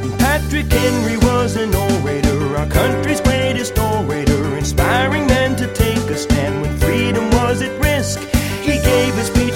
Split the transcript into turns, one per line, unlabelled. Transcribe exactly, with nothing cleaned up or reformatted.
Patrick Henry was an orator, our country's greatest orator, inspiring men to take a stand when freedom was at risk. He gave a speech